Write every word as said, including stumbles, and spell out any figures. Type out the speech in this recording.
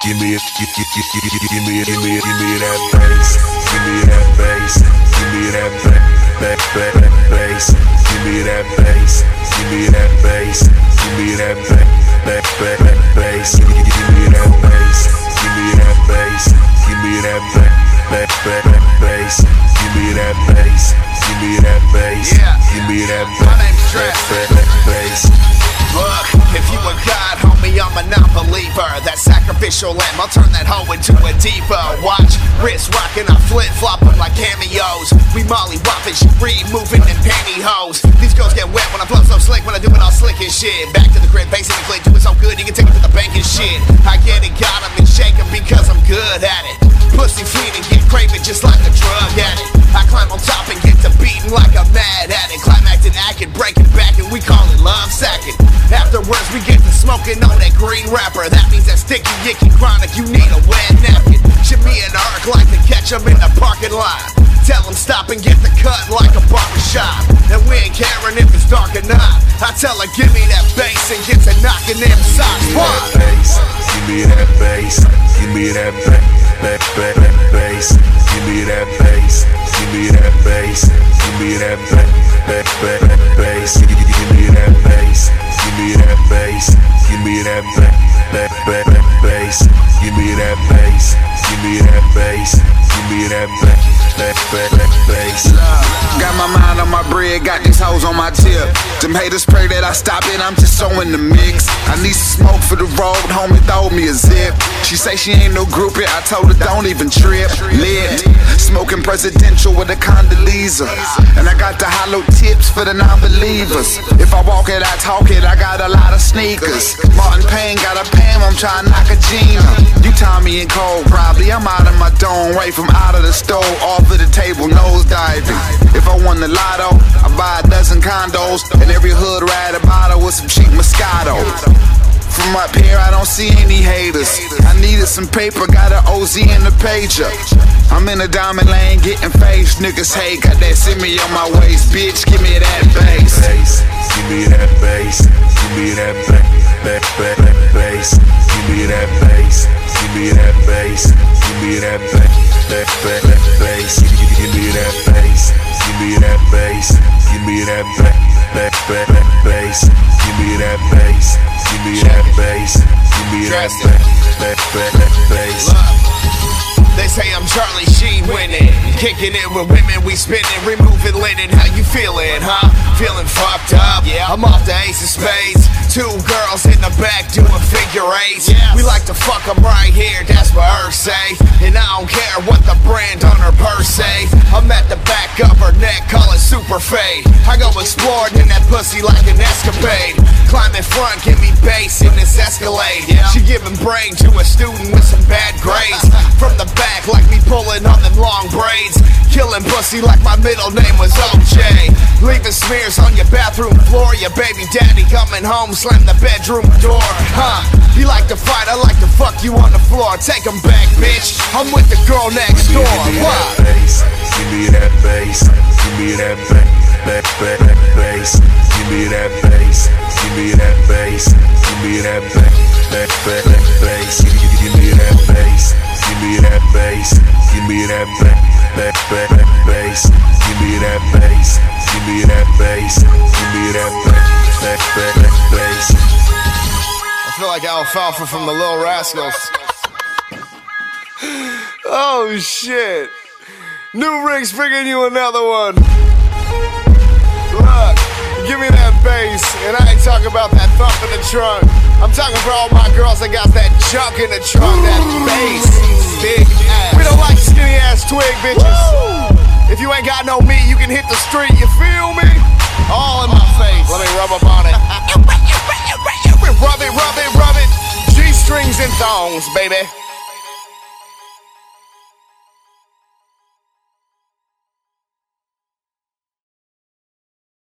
give me it, give me it, give me it, give me it, give me that bass, give me that bass, give me that bass, back, back, bass, give me that bass, give me that bass, give me that back, back, back, bass, give me that bass, give me that bass, give me that back, back, back, bass, give me that bass, give me that bass, give me that back, back, bass. Look, if you a god, homie, I'm a non-believer. That sacrificial lamb, I'll turn that hoe into a diva. Watch, wrist rockin', I flip-floppin' like cameos. We molly whoppin', she free moving in pantyhose. These girls get wet when I blow so slick, when I do it all slick and shit. Back to the crib, bass in the click, do it so good, you can take it to the bank and shit. I get it, got 'em and shake 'em because I'm good at it. Pussy feeding, get craving just like a drug addict. I climb on top and get to beating like a mad addict. Climaxing, acting, breaking back, and we call it love sacking. Afterwards, we get to smoking on that green wrapper. That means that sticky, icky, chronic, you need a wet napkin. Shimmy and arc like to catch 'em in the parking lot. Tell 'em stop and get the cut like a barbershop. And we ain't caring if it's dark or not. I tell her, give me that bass and get to knocking them socks. What? Give me that bass, give me that bass, back, back, back, bass. Give me that bass, give me that bass, give me that back, back, back, back, bass. Give me that bass, give me that bass, give me that back, back, back, back, bass. Give me that bass, give me that bass, give me that back, back, back, back, bass. Got my mind on my bread, got these hoes on my tip. Them haters pray that I stop it, I'm just so in the mix. I need some smoke for the road, homie, throw me a zip. She say she ain't no groupie, I told her don't even trip. Lit, smoking presidential with a Condoleezza. And I got the hollow tips for the non-believers. If I walk it, I talk it, I got a lot of sneakers. Martin Payne got a Pam, I'm trying to knock a Gina. You Tommy and Cole, probably, I'm out of my dome, right from out of the stove, off of the table, nose diving. If I won the lotto, I buy a dozen condos, and every hood ride a bottle with some cheap Moscato. From up here, I don't see any haters. I needed some paper, got an O Z and a pager. I'm in a diamond lane getting face. Niggas hate, got that semi on my waist. Bitch, give me that bass. Bass, give me that bass, give me that back, back, back, back, bass. Give me that bass, give me that bass, give me that back, back, back, back, bass. Give me that bass, give me that bass, give me that back, back, back, back, bass. Give me that bass, give me that bass, give me that back, back, back, back, bass. They say I'm Charlie Sheen winning, kicking it with women, we spinning, removing linen. How you feeling, huh? Feeling fucked up? Yeah, I'm off the ace of spades. Two girls in the back doing figure eights. Yes. We like to fuck them right here, that's what her say. And I don't care what the brand on her purse say. I'm at the back of her neck, call it super fade. I go exploring in that pussy like an escapade. Climb in front, give me bass in this Escalade. Yeah. She giving brain to a student with some bad grades. From the back like me pulling on them long braids. Killing pussy like my middle name was O J. Leaving smears on your bathroom floor. Your baby daddy coming home, slam the bedroom door. Huh, you like to fight, I like to fuck you on the floor. Take 'em back, bitch, I'm with the girl next door. What? Give me that bass, give me that back, back, back, back, bass. Give me that bass, give me that bass, give me that back, back, back, back, bass. Give me that bass, give me that bass, give me that back, back, back, back, bass. Give me that bass, give me that bass, give me that back, back, back, back, bass. I feel like Alfalfa from the Little Rascals. Oh shit. New Rick's bringing you another one. Look, give me that bass, and I ain't talking about that thump in the trunk. I'm talking for all my girls that got that junk in the trunk, that bass, big ass. We don't like skinny ass twig bitches. Woo! If you ain't got no meat, you can hit the street, you feel me? All in my face. Let me rub up on it. Rub it, rub it, rub it. G-strings and thongs, baby.